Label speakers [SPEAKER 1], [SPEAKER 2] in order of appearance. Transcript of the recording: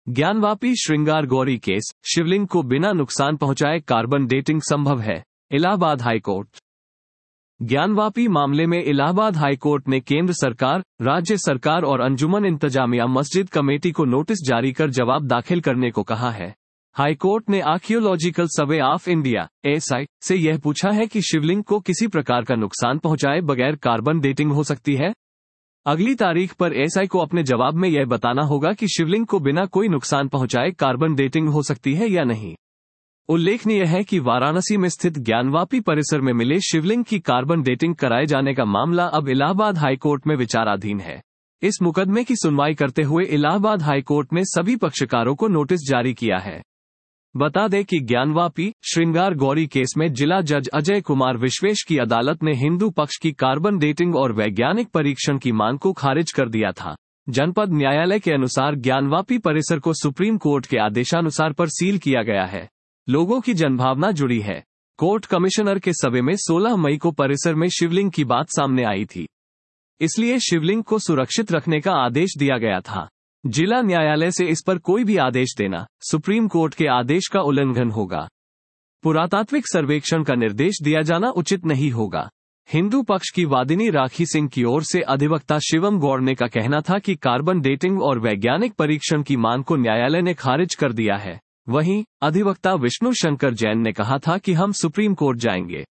[SPEAKER 1] ज्ञानवापी श्रृंगार गौरी केस, शिवलिंग को बिना नुकसान पहुंचाए कार्बन डेटिंग संभव है, इलाहाबाद हाईकोर्ट। ज्ञानवापी मामले में इलाहाबाद हाईकोर्ट ने केंद्र सरकार, राज्य सरकार और अंजुमन इंतजामिया मस्जिद कमेटी को नोटिस जारी कर जवाब दाखिल करने को कहा है। हाईकोर्ट ने archaeological survey of India (ASI) से यह पूछा है कि शिवलिंग को किसी प्रकार का नुकसान पहुंचाए बगैर कार्बन डेटिंग हो सकती है। अगली तारीख पर ASI को अपने जवाब में यह बताना होगा कि शिवलिंग को बिना कोई नुकसान पहुंचाए कार्बन डेटिंग हो सकती है या नहीं। उल्लेखनीय है कि वाराणसी में स्थित ज्ञानवापी परिसर में मिले शिवलिंग की कार्बन डेटिंग कराए जाने का मामला अब इलाहाबाद हाईकोर्ट में विचाराधीन है। इस मुकदमे की सुनवाई करते हुए इलाहाबाद हाईकोर्ट ने सभी पक्षकारों को नोटिस जारी किया है। बता दें कि ज्ञानवापी श्रृंगार गौरी केस में जिला जज अजय कुमार विश्वेश की अदालत ने हिंदू पक्ष की कार्बन डेटिंग और वैज्ञानिक परीक्षण की मांग को खारिज कर दिया था। जनपद न्यायालय के अनुसार ज्ञानवापी परिसर को सुप्रीम कोर्ट के आदेशानुसार पर सील किया गया है। लोगों की जनभावना जुड़ी है। कोर्ट कमिश्नर के सवे में 16 मई को परिसर में शिवलिंग की बात सामने आई थी, इसलिए शिवलिंग को सुरक्षित रखने का आदेश दिया गया था। जिला न्यायालय से इस पर कोई भी आदेश देना सुप्रीम कोर्ट के आदेश का उल्लंघन होगा। पुरातात्विक सर्वेक्षण का निर्देश दिया जाना उचित नहीं होगा। हिंदू पक्ष की वादिनी राखी सिंह की ओर से अधिवक्ता शिवम गौड़ने का कहना था कि कार्बन डेटिंग और वैज्ञानिक परीक्षण की मांग को न्यायालय ने खारिज कर दिया है। वहीं अधिवक्ता विष्णु शंकर जैन ने कहा था कि हम सुप्रीम कोर्ट जाएंगे।